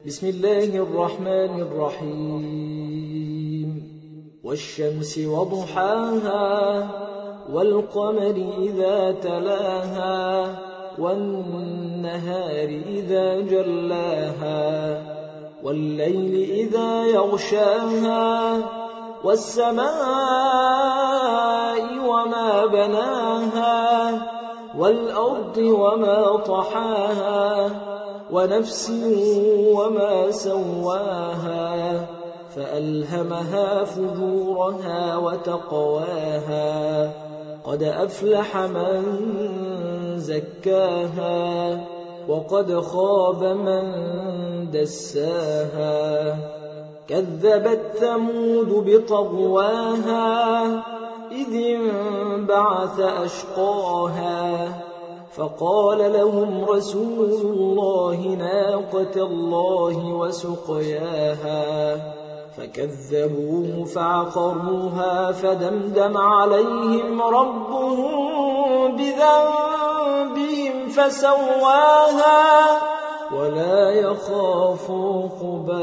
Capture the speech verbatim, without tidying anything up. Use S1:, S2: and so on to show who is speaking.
S1: بسم الله الرحمن الرحيم والشمس وضحاها والقمر إذا تلاها والنهار إذا جلاها والليل إذا يغشاها والسماء وما بناها والأرض وما طحاها ونفس وما سواها فألهمها فجورها وتقواها قد أفلح من زكاها وقد خاب من دساها كذبت ثمود بطغواها إذ انبعث أشقاها فقال لهم رسول الله ناقة الله وسقياها فكذبوه فعقروها فدمدم عليهم ربهم بذنبهم فسواها ولا يخاف عقباها.